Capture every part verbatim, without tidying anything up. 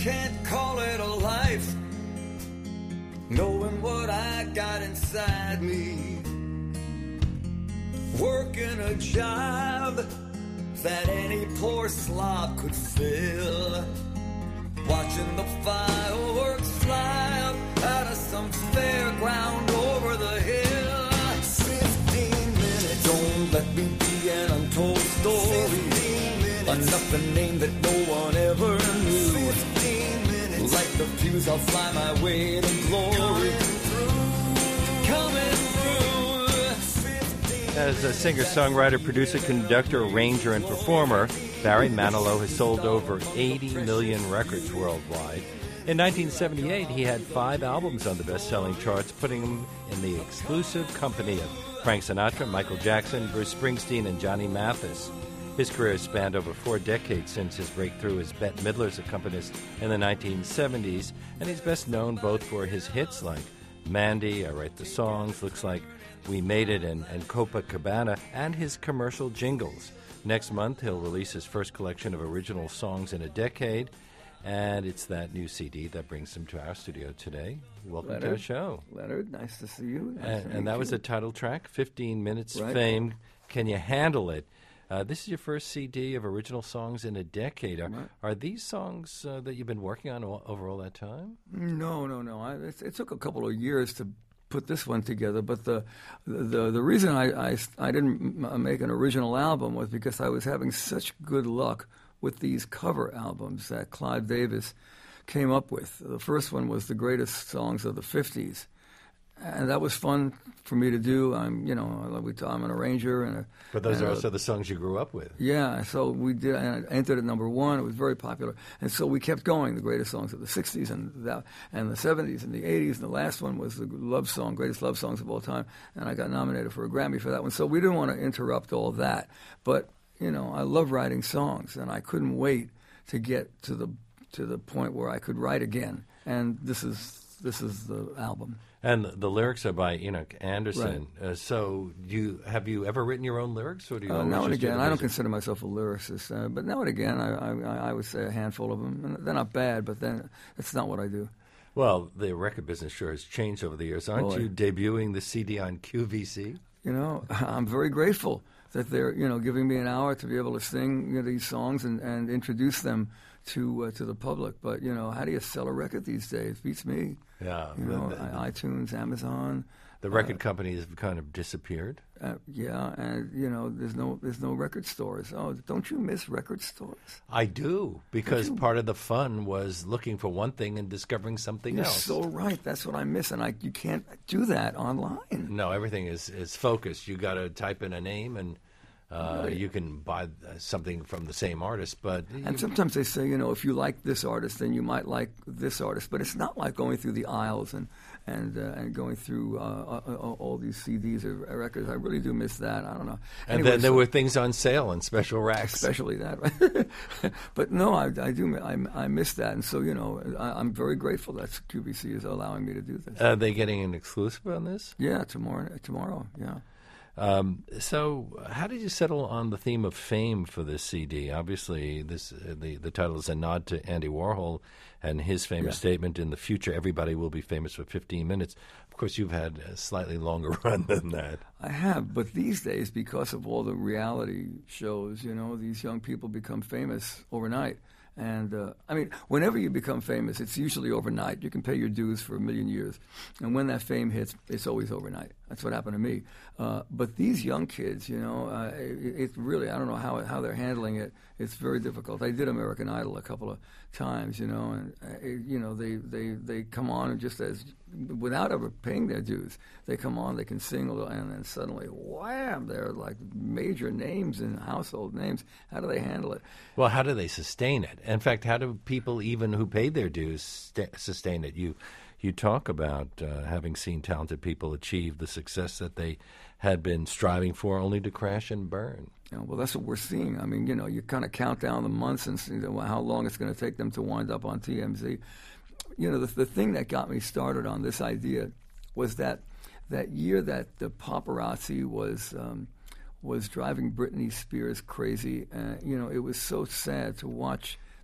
can't call it a life, knowing what I got inside me, working a job that any poor slob could fill, watching the fireworks fly up out of some fairground over the hill. Fifteen minutes, don't let me be an untold story, enough a name that no one ever knew. Fifteen minutes, like the fuse, I'll fly my way to glory. Coming through. As a singer, songwriter, producer, conductor, arranger, and performer, Barry Manilow has sold over eighty million records worldwide. In nineteen seventy-eight, he had five albums on the best-selling charts, putting him in the exclusive company of Frank Sinatra, Michael Jackson, Bruce Springsteen, and Johnny Mathis. His career spanned over four decades since his breakthrough as Bette Midler's accompanist in the nineteen seventies, and he's best known both for his hits like Mandy, I Write the Songs, Looks Like We Made It, and, and Copacabana, and his commercial jingles. Next month, he'll release his first collection of original songs in a decade, and it's that new C D that brings him to our studio today. Welcome Leonard, to our show. Leonard, nice to see you. Nice And, to and that meet was you. the title track, fifteen minutes Right. Fame. Can You Handle It? Uh, this is your first C D of original songs in a decade. Are, Right. are these songs uh, that you've been working on all, over all that time? No, no, no. I, it, it took a couple of years to put this one together, but the the the reason I I, I didn't m- make an original album was because I was having such good luck with these cover albums that Clive Davis came up with. The first one was the greatest songs of the fifties, and that was fun for me to do. I'm you know we I'm an arranger and a, But those and are a- also the songs you grew up with. Yeah, so we did. And it entered at number one. It was very popular, and so we kept going. The greatest songs of the sixties and that, and the seventies and the eighties. And the last one was the love song, greatest love songs of all time. And I got nominated for a Grammy for that one. So we didn't want to interrupt all that. But you know, I love writing songs, and I couldn't wait to get to the to the point where I could write again. And this is this is the album. And the, the lyrics are by Enoch Anderson. Uh, so you have you ever written your own lyrics? Or do you Uh, always now and just do again, the I don't music? consider myself a lyricist, uh, but now and again, I, I, I would say a handful of them. And they're not bad, but then it's not what I do. Well, the record business sure has changed over the years. Aren't Boy. you debuting the C D on Q V C? You know, I'm very grateful that they're you know giving me an hour to be able to sing you know, these songs and, and introduce them to uh, to the public. But you know, how do you sell a record these days? Beats me. Yeah. You the, know, the, I- iTunes, Amazon. the record company has kind of disappeared. Uh, yeah, and you know, there's no there's no record stores. Oh, don't you miss record stores? I do, because part of the fun was looking for one thing and discovering something You're else. so right. That's what I miss, and I you can't do that online. No, everything is, is focused. You got to type in a name, and uh, Right. you can buy uh, something from the same artist. But And sometimes they say, you know, if you like this artist, then you might like this artist. But it's not like going through the aisles and and uh, and going through uh, uh, uh, all these C Ds or records. I really do miss that. I don't know. and Anyway, then there so- were things on sale and special racks. especially that. But no, I, I do. I, I miss that, and so you know, I, I'm very grateful that Q V C is allowing me to do this. Are they getting an exclusive on this? yeah, tomorrow. Tomorrow. Yeah. Um, so, how did you settle on the theme of fame for this C D? Obviously, this uh, the the title is a nod to Andy Warhol and his famous Yeah. statement: "In the future, everybody will be famous for fifteen minutes." Of course, you've had a slightly longer run than that. I have, but these days, because of all the reality shows, you know, these young people become famous overnight. And, uh, I mean, whenever you become famous, it's usually overnight. You can pay your dues for a million years. And when that fame hits, it's always overnight. That's what happened to me. Uh, but these young kids, you know, uh, it, it really, I don't know how how they're handling it. It's very difficult. I did American Idol a couple of times, you know, and, uh, it, you know, they, they, they come on and just as, without ever paying their dues, they come on, they can sing a little, and then suddenly, wham, they're like major names and household names. How do they handle it? Well, how do they sustain it? In fact, how do people, even who paid their dues, st- sustain it? You, you talk about uh, having seen talented people achieve the success that they had been striving for, only to crash and burn. You know, well, that's what we're seeing. I mean, you know, you kind of count down the months and see the, how long it's going to take them to wind up on T M Z. You know, the, the thing that got me started on this idea was that that year that the paparazzi was um, was driving Britney Spears crazy. Uh, you know, it was so sad to watch.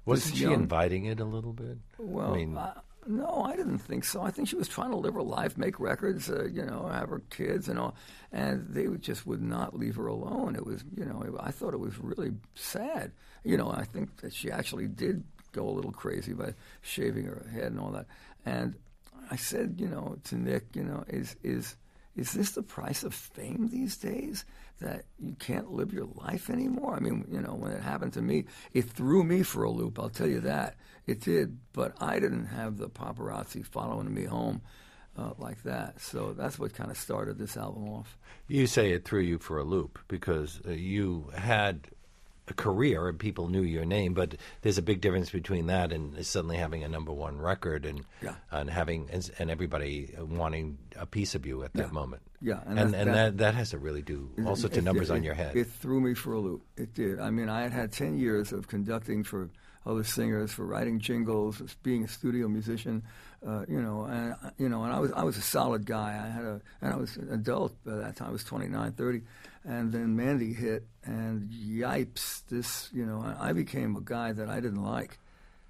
Wasn't this she young, inviting it a little bit? Well, I mean, I, no, I didn't think so. I think she was trying to live her life, make records, uh, you know, have her kids and all, and they would just would not leave her alone. It was, you know, it, I thought it was really sad. You know, I think that she actually did go a little crazy by shaving her head and all that. And I said, you know, to Nick, you know, is is is this the price of fame these days? That you can't live your life anymore? I mean, you know, when it happened to me, it threw me for a loop, I'll tell you that. It did, but I didn't have the paparazzi following me home uh, like that. So that's what kind of started this album off. you say it threw you for a loop because uh, you had a career and people knew your name, but there's a big difference between that and suddenly having a number one record and yeah. and having and, and everybody wanting a piece of you at that yeah. moment. Yeah, and and, and that, that that has to really do all sorts it, of numbers it, on your head. It threw me for a loop. It did. I mean, I had had ten years of conducting for other singers, for writing jingles, being a studio musician, uh, you know, and you know, and I was I was a solid guy. I had a and I was an adult by that time. I was twenty-nine, thirty, and then Mandy hit, and yipes, this, you know, I became a guy that I didn't like.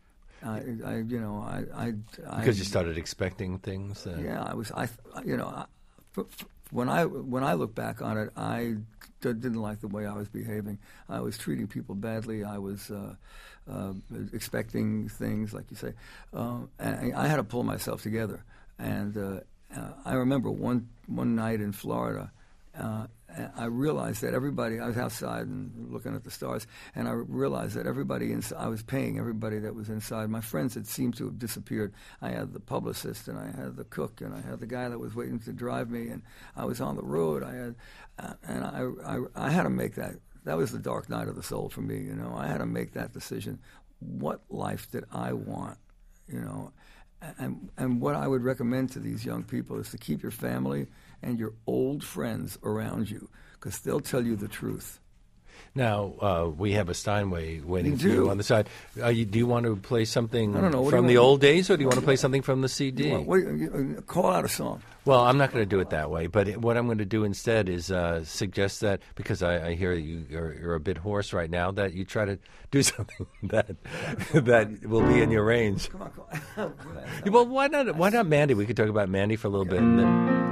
I, I you know, I, I, I because you started expecting things. Uh, yeah, I was, I, you know, I, f- f- when I when I look back on it, I d- didn't like the way I was behaving. I was treating people badly. I was uh, uh, expecting things, like you say. Um, and I had to pull myself together. And uh, uh, I remember one one night in Florida, uh, I realized that everybody, I was outside and looking at the stars, and I realized that everybody, inside, I was paying everybody that was inside. My friends had seemed to have disappeared. I had the publicist, and I had the cook, and I had the guy that was waiting to drive me, and I was on the road. I had, uh, and I, I, I had to make that. That was the dark night of the soul for me, you know. I had to make that decision. What life did I want, you know? And, and what I would recommend to these young people is to keep your family and your old friends around you, because they'll tell you the truth. Now, uh, we have a Steinway waiting You for you do. on the side. Uh, you, do you want to play something I don't know. What do from you the want? old days, or do you want to play something from the C D? Well, what, you, call out a song. Well, I'm not going to do it that way, but it, what I'm going to do instead is uh, suggest that, because I, I hear you, you're, you're a bit hoarse right now, that you try to do something that that will be in your range. Come on, call. Go ahead. Well, why not? Why not Mandy? We could talk about Mandy for a little bit. And then,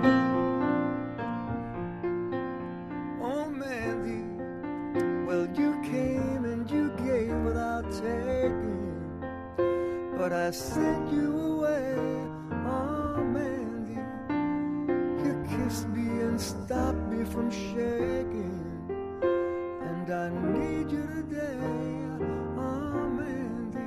Oh, Mandy, well, you came and you gave without taking, but I sent you away. Oh, Mandy, you kissed me and stopped me from shaking, and I need you today. Oh, Mandy.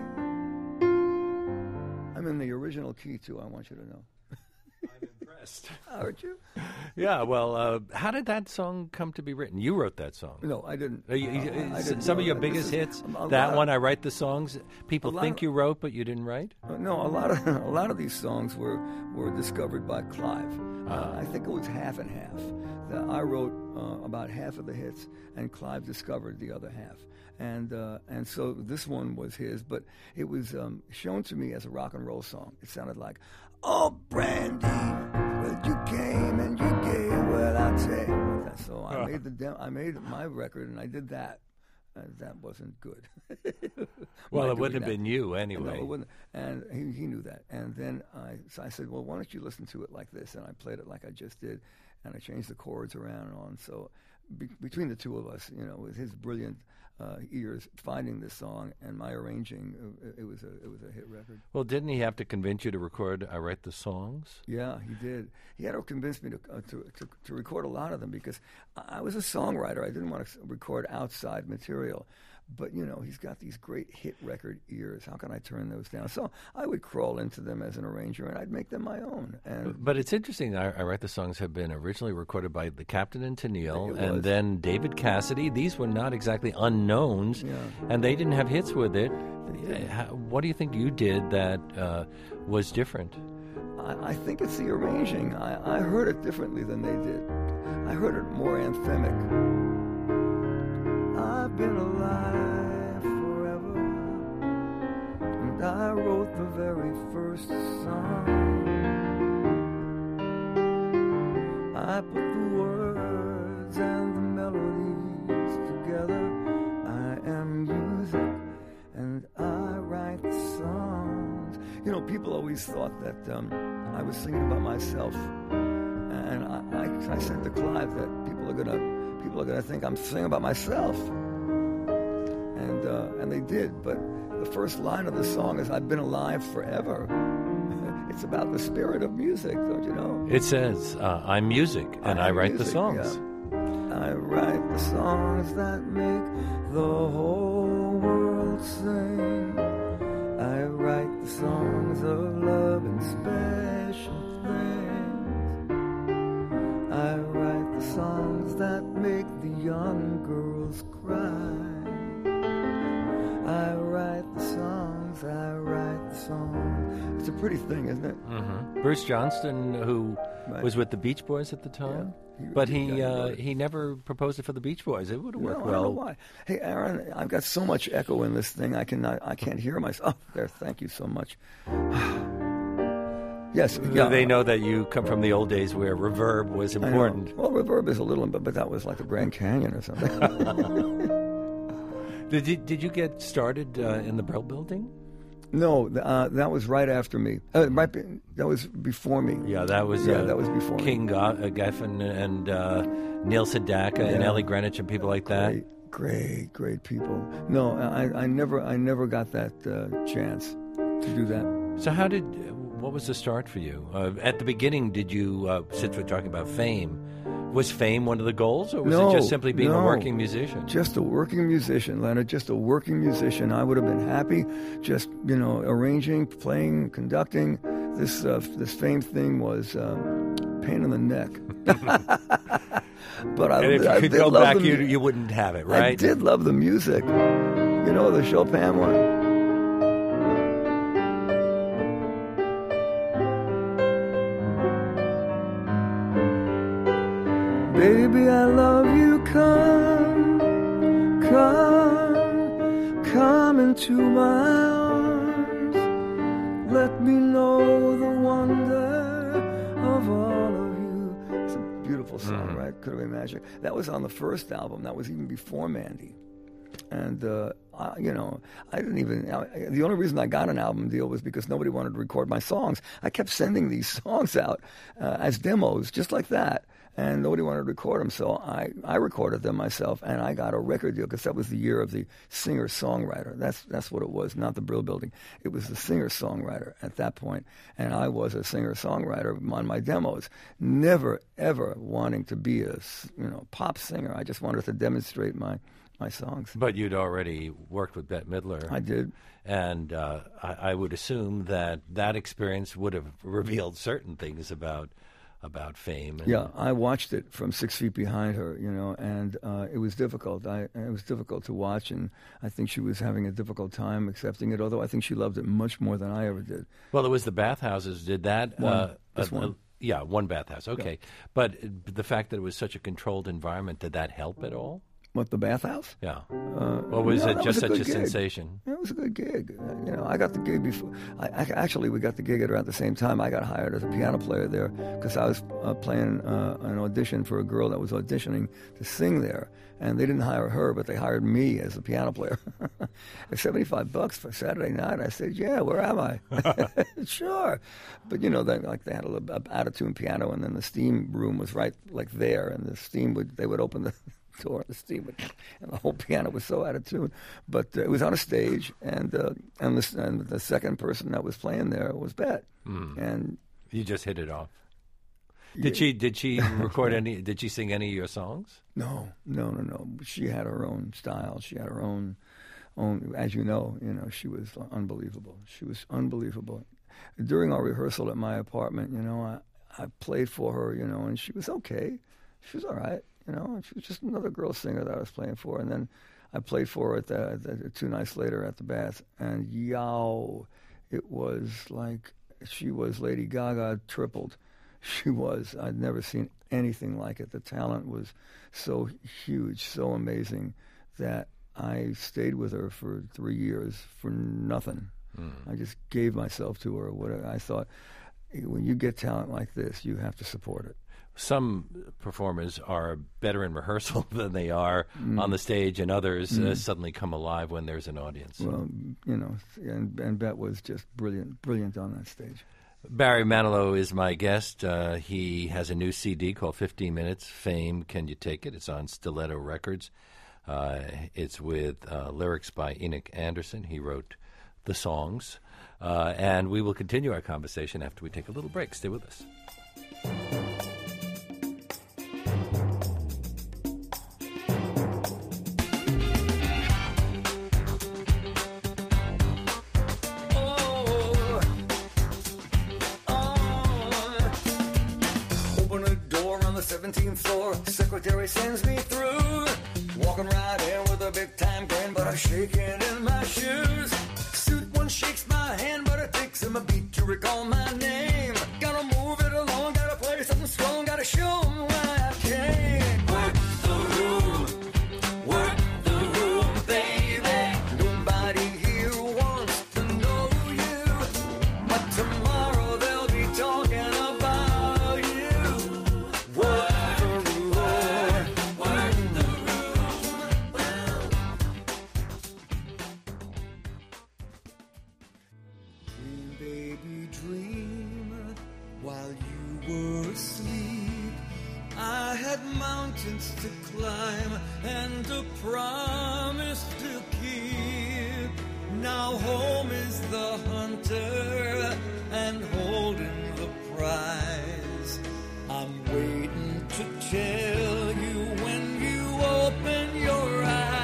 I'm in the original key, too, I want you to know. I'm impressed. Aren't you? Yeah, well, uh, how did that song come to be written? You wrote that song. No, I didn't. Uh, you- you- Uh, I s- didn't some know of your that. biggest This is- hits, a that lot- one, I Write the Songs, people A lot think of- you wrote, but you didn't write? No, a lot of a lot of these songs were, were discovered by Clive. Uh, Ah. I think it was half and half. The, I wrote uh, about half of the hits, and Clive discovered the other half. And uh, and so this one was his, but it was um, shown to me as a rock and roll song. It sounded like, "Oh, Brandy, well you came and you gave, well I'll take." So I made the dem- I made my record, and I did that. Uh, that wasn't good. Well, By it wouldn't doing have that. been you No, anyway. it wouldn't. And he, he knew that. And then I, so I said, well, why don't you listen to it like this? And I played it like I just did, and I changed the chords around and on. So be, between the two of us, you know, with his brilliant uh, ears finding this song and my arranging, it, it was a it was a hit record. Well, didn't he have to convince you to record I Write the Songs? Yeah, he did. He had to convince me to, uh, to, to to record a lot of them because I was a songwriter. I didn't want to record outside material. But, you know, he's got these great hit record ears. How can I turn those down? So I would crawl into them as an arranger, and I'd make them my own. And But it's interesting. I, I Write the Songs have been originally recorded by the Captain and Tennille, It and was. then David Cassidy. These were not exactly unknowns, Yeah. and they didn't have hits with it. didn't. Uh, how, what do you think you did that uh, was different? I, I think it's the arranging. I, I heard it differently than they did. I heard it more anthemic. I've been alive forever, and I wrote the very first song. I put the words and the melodies together. I am music, and I write You know, people always thought that um, I was singing about myself, and I, I, I said to Clive that people are gonna people are gonna think I'm singing about myself, and uh, and they did. But the first line of the song is "I've been alive forever." It's about the spirit of music, don't you know? It says, uh, "I'm music, and I, I write music, the songs." Yeah. I write the songs that make the whole world sing. I write the songs of love and special things. I write the songs that make the young girls cry. I write the songs, I write the songs. It's a pretty thing, isn't it? Mm-hmm. Bruce Johnston, who right. was with the Beach Boys at the time, yeah, he, but he, he uh, he never proposed it for the Beach Boys. It would have worked no, well. I don't know why. Hey, Aaron, I've got so much echo in this thing. I cannot, I can't hear myself. Oh, there, thank you so much. Yes, yeah. They know that you come from the old days where reverb was important. Well, reverb is a little, but but that was like the Grand Canyon or something. Did you, did you get started uh, in the Brill Building? No, uh, that was right after me. Uh, right, be, that was before me. Yeah, that was yeah, uh, that was before King me. Ga- uh, Geffen and uh, Neil Sedaka yeah. and Ellie Greenwich and people like that. Great, great, great people. No, I, I never, I never got that uh, chance to do that. So, how did? What was the start for you? Uh, at the beginning, did you? Uh, since we're talking about fame. Was fame one of the goals, or was no, it just simply being no. a working musician? Just a working musician, Leonard, just a working musician. I would have been happy just, you know, arranging, playing, conducting. This uh, this fame thing was uh, pain in the neck. But I, and if you I could did go love back, the, you, you wouldn't have it, right? I did love the music. You know, the Chopin one. Baby, I love you, come, come, come into my arms. Let me know the wonder of all of you. It's a beautiful song, mm. right? Could have imagined. That was on the first album. That was even before Mandy. And, uh, I, you know, I didn't even, I, the only reason I got an album deal was because nobody wanted to record my songs. I kept sending these songs out uh, as demos, just like that. And nobody wanted to record them, so I, I recorded them myself, and I got a record deal because that was the year of the singer-songwriter. That's that's what it was, not the Brill Building. It was the singer-songwriter at that point, and I was a singer-songwriter on my demos, never, ever wanting to be a you know pop singer. I just wanted to demonstrate my, my songs. But you'd already worked with Bette Midler. I did. And uh, I, I would assume that that experience would have revealed certain things about about fame. And yeah, I watched it from six feet behind her, you know, and uh, it was difficult. I, it was difficult to watch, and I think she was having a difficult time accepting it, although I think she loved it much more than I ever did. Well, it was the bathhouses. Did that... One. Uh, Just uh, one. Uh, yeah, one bathhouse. Okay. Yeah. But the fact that it was such a controlled environment, did that help at all? What, the bathhouse? Yeah. Uh, or was no, it just was a such a gig. sensation? Yeah, it was a good gig. Uh, you know, I got the gig before. I, I, actually, we got the gig at around the same time. I got hired as a piano player there because I was uh, playing uh, an audition for a girl that was auditioning to sing there. And they didn't hire her, but they hired me as a piano player. seventy-five bucks for Saturday night. I said, yeah, where am I? Sure. But, you know, they, like they had a little out-of-tune piano, and then the steam room was right like there, and the steam would, they would open the door, the steam would, and the whole piano was so out of tune. But uh, it was on a stage, and uh, and, the, and the second person that was playing there was Bette. Mm. And you just hit it off. Did she did she record any? Did she sing any of your songs? No, no, no, no. She had her own style. She had her own, own. As you know, you know, she was unbelievable. She was unbelievable. During our rehearsal at my apartment, you know, I I played for her, you know, and she was okay. She was all right, you know. And she was just another girl singer that I was playing for. And then I played for her at the, the two nights later at the Bath, and yow, it was like she was Lady Gaga tripled. She was. I'd never seen anything like it. The talent was so huge, so amazing, that I stayed with her for three years for nothing. Mm. I just gave myself to her. What I thought, when you get talent like this, you have to support it. some performers are better in rehearsal than they are mm. on the stage, and others mm. uh, suddenly come alive when there's an audience. Well, you know, and, and Bet was just brilliant, brilliant on that stage. Barry Manilow is my guest. Uh, he has a new C D called fifteen minutes, Fame, Can You Take It? It's on Stiletto Records. Uh, it's with uh, lyrics by Enoch Anderson. He wrote the songs. Uh, and we will continue our conversation after we take a little break. Stay with us. seventeenth floor, secretary sends me through. Walking right in with a big time grin, but I'm shaking in my shoes. Suit one shakes my hand, but it takes him a beat to recall my name. Gotta move it along, gotta play something strong, gotta show him why I came. Work the room, work the room, baby. Nobody here wants to know you, but tomorrow they'll be talking about you. Work mountains to climb and a promise to keep. Now home is the hunter and holding the prize. I'm waiting to tell you when you open your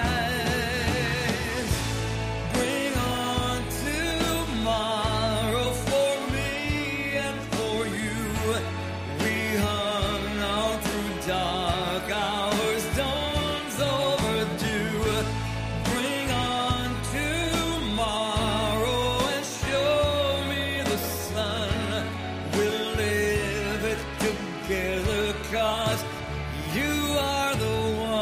eyes. Bring on tomorrow for me and for you. We hung out through dark hours, dawn's overdue. Bring on tomorrow and show me the sun. We'll live it together, 'cause you are the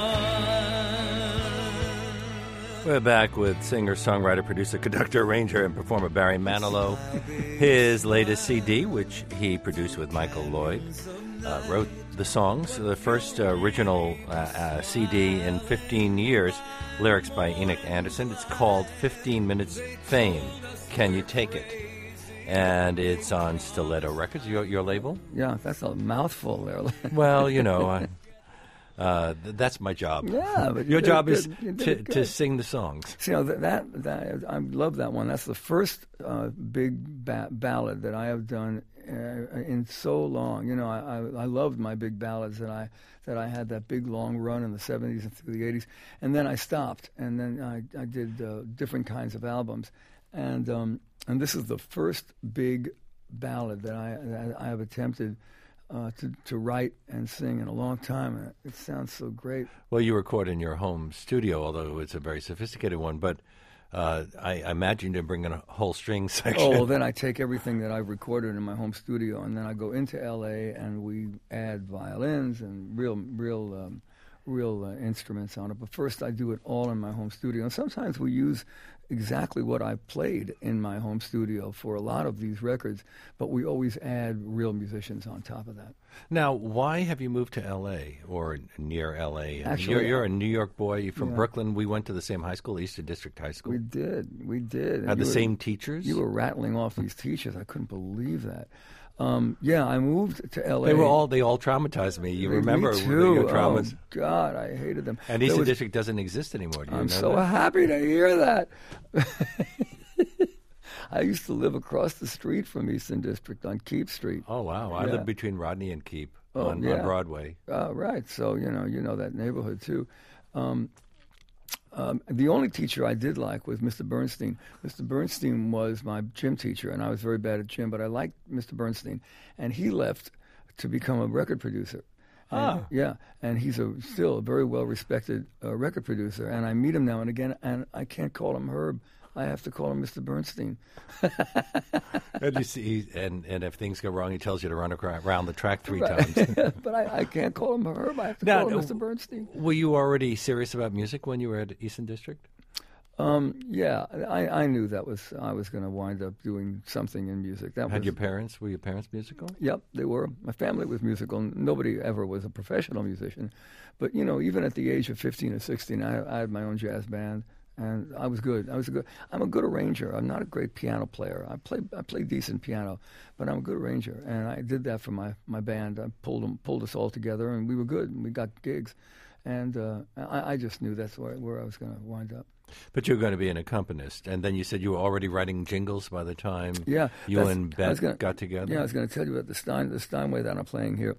one. We're back with singer, songwriter, producer, conductor, arranger, and performer Barry Manilow. His latest C D, which he produced with Michael Lloyd, uh, wrote the songs, the first uh, original uh, uh, C D in fifteen years, lyrics by Enoch Anderson. It's called fifteen minutes, Fame, Can You Take It? And it's on Stiletto Records, your, your label? Yeah, that's a mouthful there. Well, you know, I, uh, th- that's my job. Yeah, but your you job did, is you did to, good. to sing the songs. So, you know, that, that, that I love that one. That's the first uh, big ba- ballad that I have done Uh, in so long. You know, I, I I loved my big ballads that I that I had that big long run in the seventies and through the eighties, and then I stopped, and then I I did uh, different kinds of albums, and um, and this is the first big ballad that I that I have attempted uh, to to write and sing in a long time, and it sounds so great. Well, you record in your home studio, although it's a very sophisticated one, but Uh, I, I imagine you bring in a whole string section. Oh, well, then I take everything that I've recorded in my home studio, and then I go into L A and we add violins and real, real, um, real uh, instruments on it. But first, I do it all in my home studio, and sometimes we use exactly what I played in my home studio for a lot of these records, but we always add real musicians on top of that. Now, why have you moved to L A or near L A? Actually, you're, you're a New York boy. You're from yeah. Brooklyn. We went to the same high school, Eastern District High School. We did. We did. Had the were, same teachers? You were rattling off these teachers. I couldn't believe that. Um, yeah, I moved to L A. They were all they all traumatized me. You me remember too. your traumas? Oh God, I hated them. And Eastern was, District doesn't exist anymore. Do you I'm know so that? happy to hear that. I used to live across the street from Eastern District on Keep Street. Oh wow, I yeah. lived between Rodney and Keep oh, on, yeah. on Broadway. Uh, right. So you know, you know that neighborhood too. Um, Um, the only teacher I did like was Mister Bernstein. Mister Bernstein was my gym teacher, and I was very bad at gym, but I liked Mister Bernstein. And he left to become a record producer. And, oh. Yeah, and he's a, still a very well-respected uh, record producer. And I meet him now and again, and I can't call him Herb. I have to call him Mister Bernstein. And you see, and, and if things go wrong, he tells you to run around the track three Right. times. But I, I can't call him Herb. I have to Now, call him Mister Bernstein. Were you already serious about music when you were at Eastern District? Um, yeah, I, I knew that was I was going to wind up doing something in music. That Had was, your parents, were your parents musical? Yep, they were. My family was musical. Nobody ever was a professional musician. But, you know, even at the age of fifteen or sixteen, I, I had my own jazz band, and I was good. I was a good. I'm a good arranger. I'm not a great piano player. I play I play decent piano, but I'm a good arranger, and I did that for my, my band. I pulled them, pulled us all together, and we were good, and we got gigs. And uh, I, I just knew that's where, where I was going to wind up. But you're going to be an accompanist, and then you said you were already writing jingles by the time yeah, you and Bette gonna, got together. Yeah, I was going to tell you about the Stein, the Steinway that I'm playing here.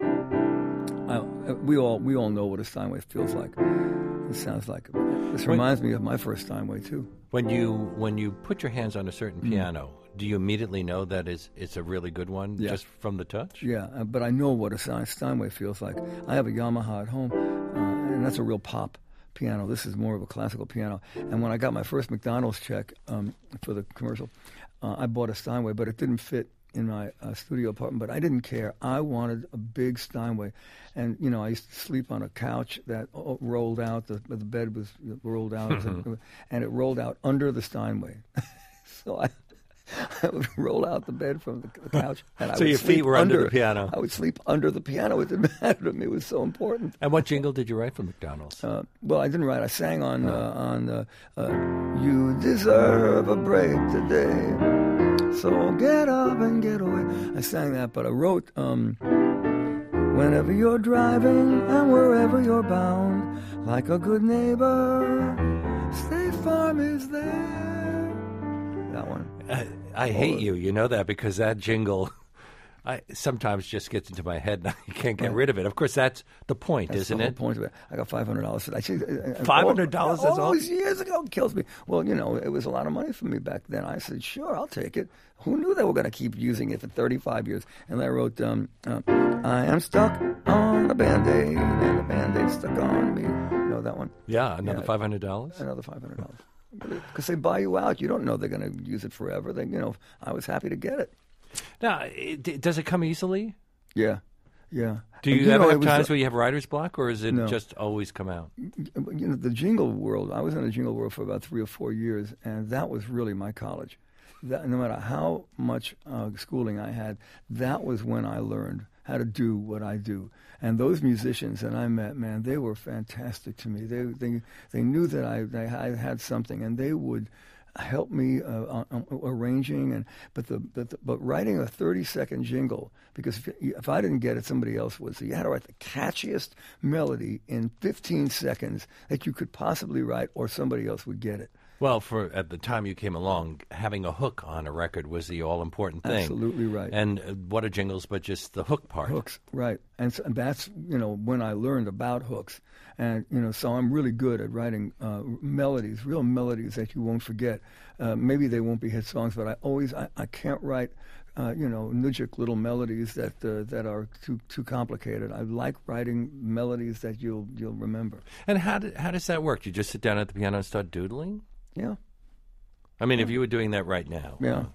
I, we all we all know what a Steinway feels like. It sounds like. This reminds when, me of my first Steinway too. When you when you put your hands on a certain mm. piano, do you immediately know that it's it's a really good one yeah. just from the touch? Yeah, uh, but I know what a Steinway feels like. I have a Yamaha at home, uh, and that's a real pop piano. This is more of a classical piano. And when I got my first McDonald's check um, for the commercial, uh, I bought a Steinway, but it didn't fit in my uh, studio apartment. But I didn't care. I wanted a big Steinway. And, you know, I used to sleep on a couch that rolled out. The, the bed was rolled out, and it rolled out under the Steinway. So I... I would roll out the bed from the, the couch, and I so would your sleep feet were under, under the piano. I would sleep under the piano. It didn't matter to me. It was so important. And what jingle did you write for McDonald's? Uh, well, I didn't write. I sang on uh, on uh, uh, "You Deserve a Break Today, so get up and get away." I sang that, but I wrote um, "Whenever you're driving and wherever you're bound, like a good neighbor, State Farm is there." That one. I, I hate you. You know that because that jingle I sometimes just gets into my head and I can't get rid of it. Of course, that's the point, that's isn't the whole it? Point of it. I got five hundred dollars. I five hundred dollars all, is all? all these years ago kills me. Well, you know, it was a lot of money for me back then. I said, sure, I'll take it. Who knew they were going to keep using it for thirty-five years? And I wrote, um, uh, I am stuck on a Band-Aid, and the Band-Aid stuck on me. You know that one? Yeah, another yeah, five hundred dollars? Another five hundred dollars. Because they buy you out. You don't know they're going to use it forever. They, you know, I was happy to get it. Now, it, does it come easily? Yeah, yeah. Do you, you ever know, have was, times where you have writer's block, or is it no. just always come out? You know, the jingle world, I was in the jingle world for about three or four years, and that was really my college. That, no matter how much uh, schooling I had, that was when I learned how to do what I do. And those musicians that I met, man, they were fantastic to me. They they they knew that I, they, I had something, and they would help me uh, on, on arranging. And but the, but the but writing a thirty second jingle, because if, if I didn't get it, somebody else would. So you had to write the catchiest melody in fifteen seconds that you could possibly write, or somebody else would get it. Well, for at the time you came along, having a hook on a record was the all-important thing. Absolutely right. And uh, what are jingles but just the hook part? Hooks, right. And, so, and that's, you know, when I learned about hooks. And, you know, so I'm really good at writing uh, melodies, real melodies that you won't forget. Uh, maybe they won't be hit songs, but I always, I, I can't write, uh, you know, nudgik little melodies that uh, that are too too complicated. I like writing melodies that you'll you'll remember. And how, do, how does that work? You just sit down at the piano and start doodling? Yeah. I mean, if you were doing that right now. Yeah.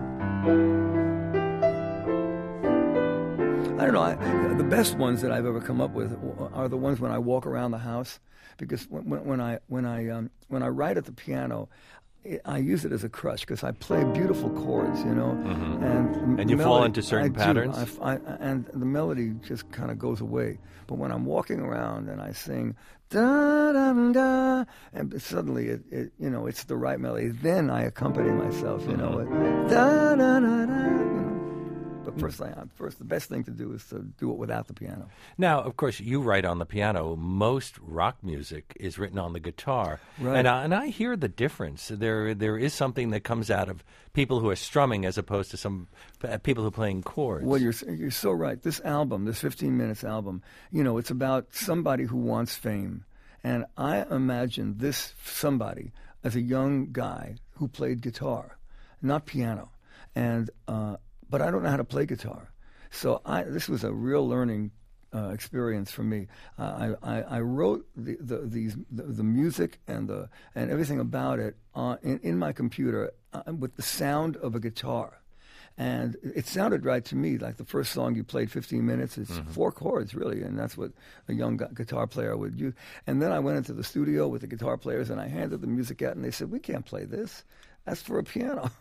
I don't know. I, the best ones that I've ever come up with are the ones when I walk around the house, because when, when I when I um, when I write at the piano, it, I use it as a crutch because I play beautiful chords, you know, mm-hmm. and and you melody, fall into certain I patterns. I, I, and the melody just kind of goes away. But when I'm walking around and I sing da da da, and suddenly it, it you know it's the right melody, then I accompany myself, you know, mm-hmm. da da da da. You know. But first, I, first, the best thing to do is to do it without the piano. Now, of course, you write on the piano. Most rock music is written on the guitar, right. and I, and I hear the difference. There, there is something that comes out of people who are strumming as opposed to some uh, people who are playing chords. Well, you're you're so right. This album, this fifteen minutes album, you know, it's about somebody who wants fame, and I imagine this somebody as a young guy who played guitar, not piano, and. Uh, But I don't know how to play guitar, so I, this was a real learning uh, experience for me. Uh, I, I, I wrote the, the, these the, the music and the and everything about it uh, in, in my computer uh, with the sound of a guitar, And it sounded right to me, like the first song you played fifteen minutes, it's mm-hmm. four chords, really, and that's what a young gu- guitar player would use. And then I went into the studio with the guitar players, and I handed the music out, and they said, we can't play this. That's for a piano.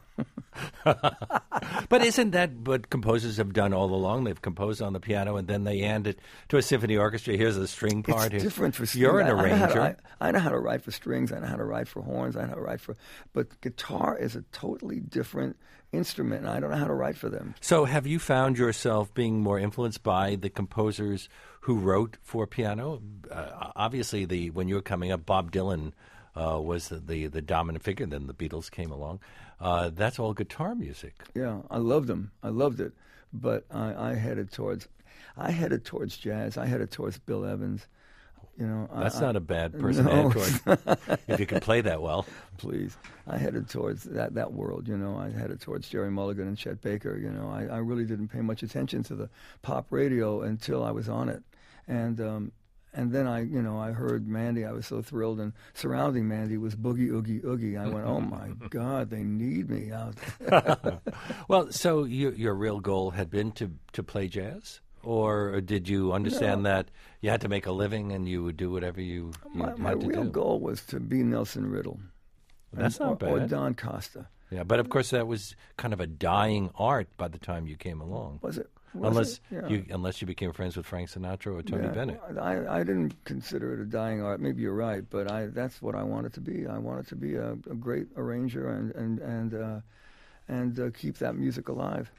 But isn't that what composers have done all along? They've composed on the piano, and then they hand it to a symphony orchestra. Here's a string part. It's Here's, different for strings. You're an I, I arranger. Know to, I, I know how to write for strings. I know how to write for horns. I know how to write for... But guitar is a totally different instrument, and I don't know how to write for them. So have you found yourself being more influenced by the composers who wrote for piano? Uh, obviously, the when you were coming up, Bob Dylan uh, was the, the, the dominant figure. Then the Beatles came along. Uh, that's all guitar music. Yeah, I loved them. I loved it. But I, I headed towards... I headed towards jazz. I headed towards Bill Evans. You know, that's I, not a bad person no. to head towards if you can play that well. Please, I headed towards that that world. You know, I headed towards Jerry Mulligan and Chet Baker. You know, I, I really didn't pay much attention to the pop radio until I was on it, and um, and then I, you know, I heard Mandy. I was so thrilled, and surrounding Mandy was Boogie Oogie Oogie. I went, oh my God, they need me out there. Well, so you, your real goal had been to to play jazz? Or did you understand no. that you had to make a living and you would do whatever you, you my, had my to do? My real goal was to be Nelson Riddle. That's and, not or, bad. Or Don Costa. Yeah, but of course that was kind of a dying art by the time you came along. Was it? Was unless it? Yeah. you unless you became friends with Frank Sinatra or Tony yeah. Bennett. I, I didn't consider it a dying art. Maybe you're right, but I that's what I wanted to be. I wanted to be a, a great arranger and and and uh, and uh, keep that music alive.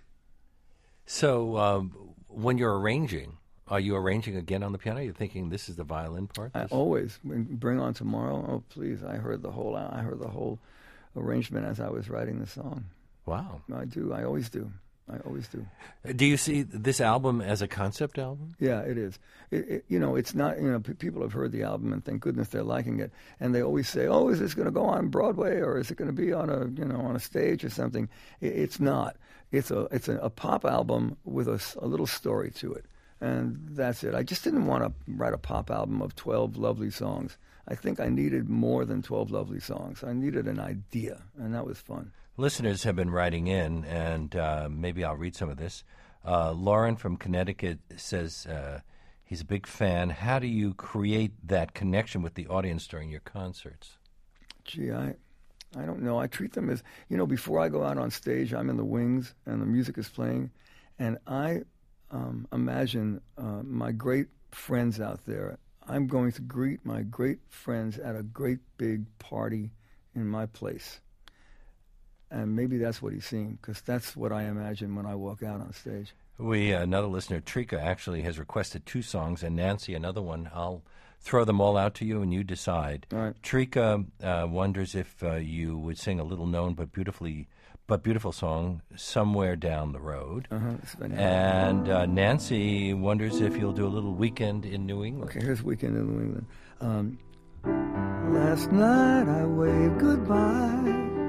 So um, when you're arranging, are you arranging again on the piano? You're thinking this is the violin part? I always bring on tomorrow. Oh, please! I heard the whole. I heard the whole arrangement as I was writing the song. Wow! I do. I always do. I always do. Do you see this album as a concept album? Yeah, it is. It, it, you know, it's not. You know, p- people have heard the album and thank goodness they're liking it, and they always say, "Oh, is this going to go on Broadway or is it going to be on a you know on a stage or something?" It, it's not. It's a it's a, a pop album with a, a little story to it. And that's it. I just didn't want to write a pop album of twelve lovely songs. I think I needed more than twelve lovely songs. I needed an idea, and that was fun. Listeners have been writing in, and uh, maybe I'll read some of this. Uh, Lauren from Connecticut says uh, he's a big fan. How do you create that connection with the audience during your concerts? Gee, I, I don't know. I treat them as, you know, before I go out on stage, I'm in the wings, and the music is playing, and I... Um, imagine uh, my great friends out there. I'm going to greet my great friends at a great big party in my place. And maybe that's what he's seeing, because that's what I imagine when I walk out on stage. We uh, another listener, Trika, actually has requested two songs, and Nancy another one. I'll throw them all out to you, and you decide. All right. Trika uh, wonders if uh, you would sing a little known but beautifully but beautiful song, Somewhere Down the Road. Uh-huh. And uh, Nancy wonders if you'll do a little Weekend in New England. Okay, here's Weekend in New England. Um, last night I waved goodbye.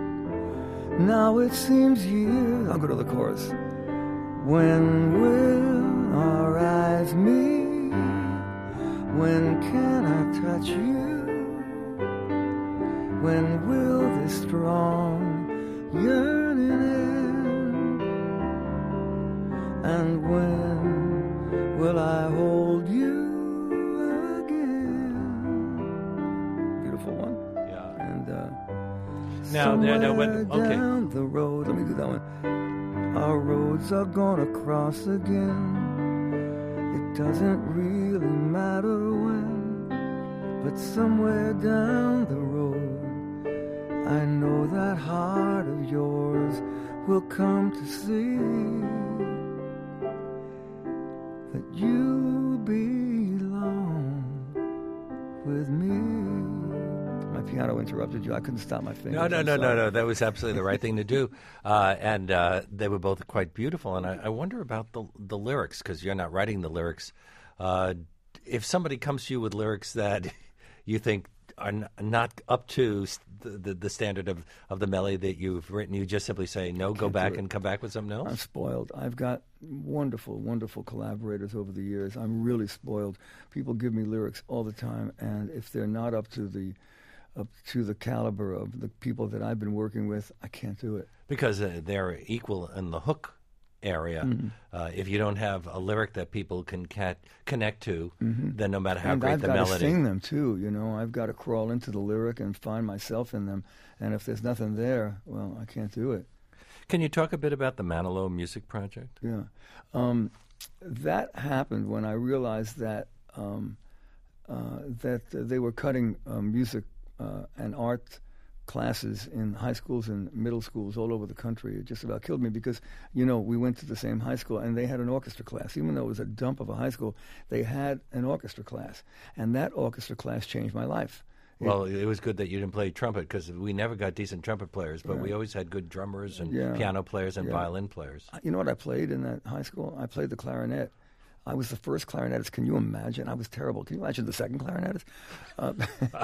Now it seems years. I'll go to the chorus. When will our eyes meet? When can I touch you? When will this strong yearning end? And when will I hold you again? Beautiful one. Yeah. And uh, now, no, no, when, okay. down the road, let me do that one. Our roads are gonna cross again. It doesn't really matter when, but somewhere down the road, I know that heart of yours will come to see that you belong with me. My piano interrupted you. I couldn't stop my fingers. No, no, I'm no, no, sorry. no. That was absolutely the right thing to do. Uh, and uh, they were both quite beautiful. And I, I wonder about the the lyrics, because you're not writing the lyrics. Uh, if somebody comes to you with lyrics that you think are n- not up to the, the, the standard of, of the melody that you've written, you just simply say, no, go back and come back with something else? I'm spoiled. I've got wonderful, wonderful collaborators over the years. I'm really spoiled. People give me lyrics all the time, and if they're not up to the up to the caliber of the people that I've been working with, I can't do it. Because uh, they're equal in the hook area. Mm-hmm. Uh, if you don't have a lyric that people can cat- connect to, mm-hmm. then no matter how and great I've the got melody... I've got to sing them, too, you know. I've got to crawl into the lyric and find myself in them. And if there's nothing there, well, I can't do it. Can you talk a bit about the Manilow Music Project? Yeah. Um, that happened when I realized that um, uh, that uh, they were cutting uh, music uh, and art classes in high schools and middle schools all over the country. It just about killed me because, you know, we went to the same high school and they had an orchestra class. Even though it was a dump of a high school, they had an orchestra class. And that orchestra class changed my life. Well, it was good that you didn't play trumpet because we never got decent trumpet players, but right. we always had good drummers and yeah. piano players and yeah. violin players. You know what I played in that high school? I played the clarinet. I was the first clarinetist. Can you imagine? I was terrible. Can you imagine the second clarinetist? Uh,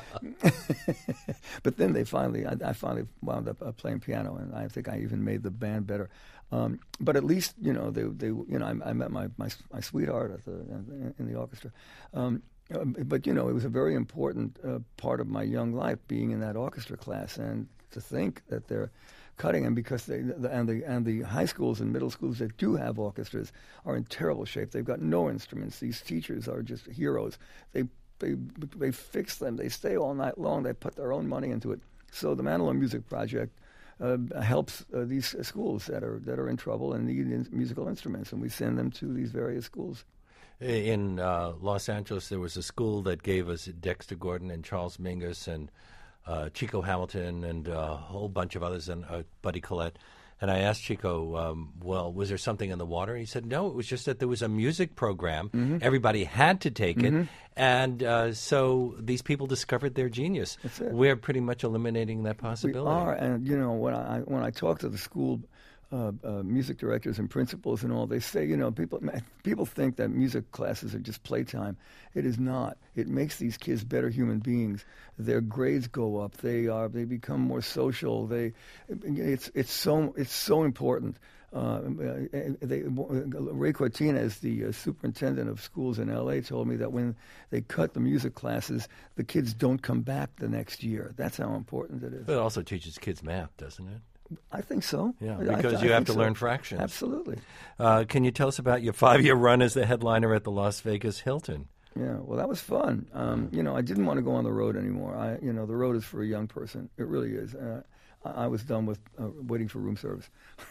but then they finally, I, I finally wound up uh, playing piano, and I think I even made the band better. Um, but at least, you know, they, they, you know, I, I met my, my my sweetheart at the in, in the orchestra. Um, but you know, it was a very important uh, part of my young life being in that orchestra class, and to think that they're cutting them because they the, and the and the high schools and middle schools that do have orchestras are in terrible shape. They've got no instruments. These teachers are just heroes. They they they fix them. They stay all night long. They put their own money into it. So the Manilow Music Project uh, helps uh, these uh, schools that are that are in trouble and need in musical instruments, and we send them to these various schools. In uh, Los Angeles, there was a school that gave us Dexter Gordon and Charles Mingus and Uh, Chico Hamilton and uh, a whole bunch of others, and uh, Buddy Collette. And I asked Chico, um, well, was there something in the water? He said, no, it was just that there was a music program. Mm-hmm. Everybody had to take mm-hmm. it. And uh, so these people discovered their genius. That's it. We're pretty much eliminating that possibility. We are. And, you know, when I, when I talk to the school Uh, uh, music directors and principals and all, they say, you know, people people think that music classes are just playtime. It is not. It makes these kids better human beings. Their grades go up. They are. They become more social. They. It's it's so it's so important. Uh, they, Ray Cortines, the uh, superintendent of schools in L A, told me that when they cut the music classes, the kids don't come back the next year. That's how important it is. But it also teaches kids math, doesn't it? I think so. Yeah, I, because I, you I have to so. learn fractions. Absolutely. Uh, can you tell us about your five-year run as the headliner at the Las Vegas Hilton? Yeah, well, that was fun. Um, you know, I didn't want to go on the road anymore. I, you know, the road is for a young person. It really is. Uh, I, I was done with uh, waiting for room service,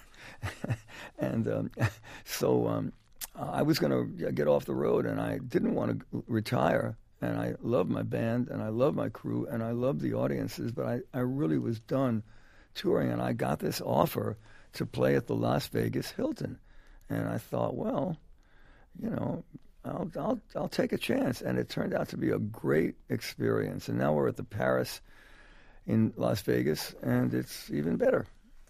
and um, so um, I was going to get off the road, and I didn't want to retire. And I loved my band, and I loved my crew, and I loved the audiences, but I, I really was done touring, and I got this offer to play at the Las Vegas Hilton, and I thought, well, you know, I'll I'll I'll take a chance, and it turned out to be a great experience. And now we're at the Paris in Las Vegas, and it's even better.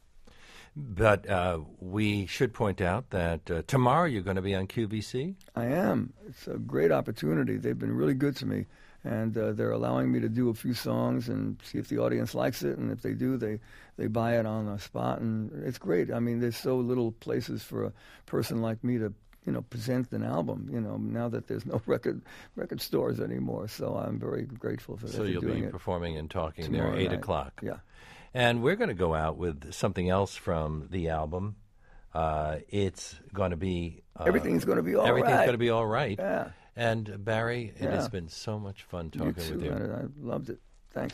But uh, we should point out that uh, tomorrow you're going to be on Q V C. I am. It's a great opportunity. They've been really good to me. And uh, they're allowing me to do a few songs and see if the audience likes it. And if they do, they, they buy it on the spot. And it's great. I mean, there's so little places for a person like me to, you know, present an album, you know, now that there's no record record stores anymore. So I'm very grateful for that. So you'll doing be it performing and talking tomorrow there at eight night. o'clock. Yeah. And we're going to go out with something else from the album. Uh, it's going to be... Uh, Everything's going to be all everything's right. going to be all right. Yeah. And Barry, it Yeah. has been so much fun talking you too, with you. Man. I loved it. Thanks.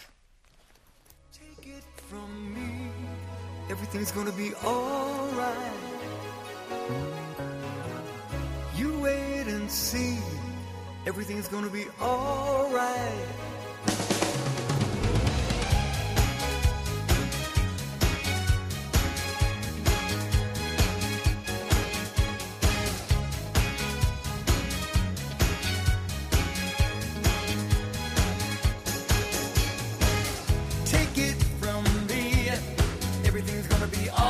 Take it from me, everything's gonna be all right. You wait and see, everything's gonna be all right. Take it from me, everything's gonna be all right.